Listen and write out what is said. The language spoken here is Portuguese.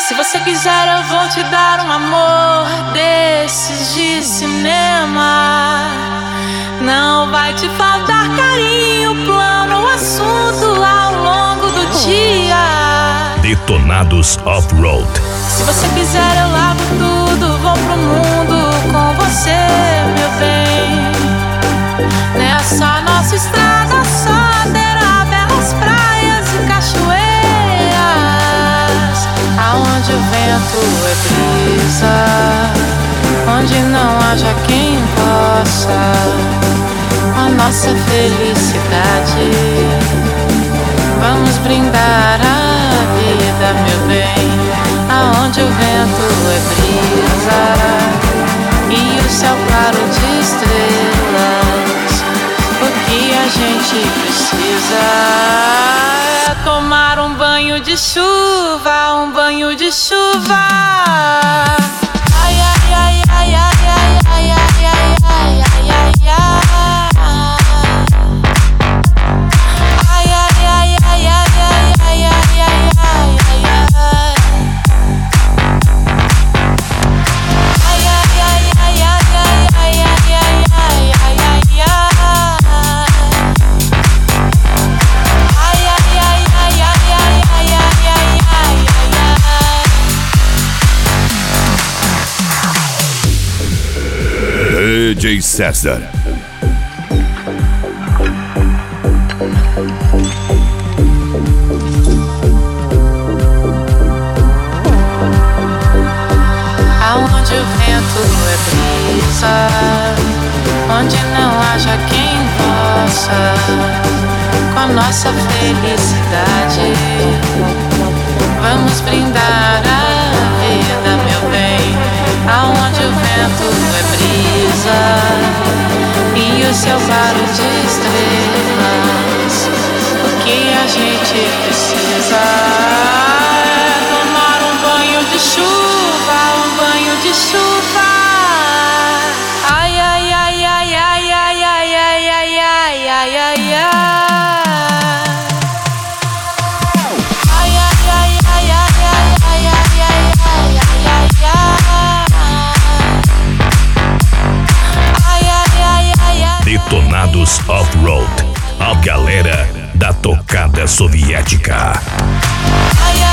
Se você quiser eu vou te dar um amor desses de cinema. Não vai te faltar carinho, plano ou assunto ao longo do dia. Detonados Off-Road. Se você quiser eu largo tudo, vou pro mundo com você, meu bem. Nessa nossa estrada só terá belas praias e cachoeiras, aonde o vento é brisa, onde não haja quem possa a nossa felicidade. Vamos brindar a vida, meu bem, aonde o vento é brisa e o céu claro de estrelas. O que a gente precisa é tomar um banho de chuva, um banho de chuva. Ai, ai, ai, ai, ai, ai, ai, ai, ai, ai, ai, ai, ai. DJ César. Aonde o vento é brisa, onde não haja quem possa com a nossa felicidade. Vamos brindar a vida, meu bem, aonde o vento é brisa e o céu claro de estrelas. O que a gente precisa é tomar um banho de chuva, um banho de chuva. Ai, ai, ai, ai, ai, ai, ai, ai, ai, ai, ai, ai, ai. Detonados Off-Road, a galera da tocada soviética. Ai,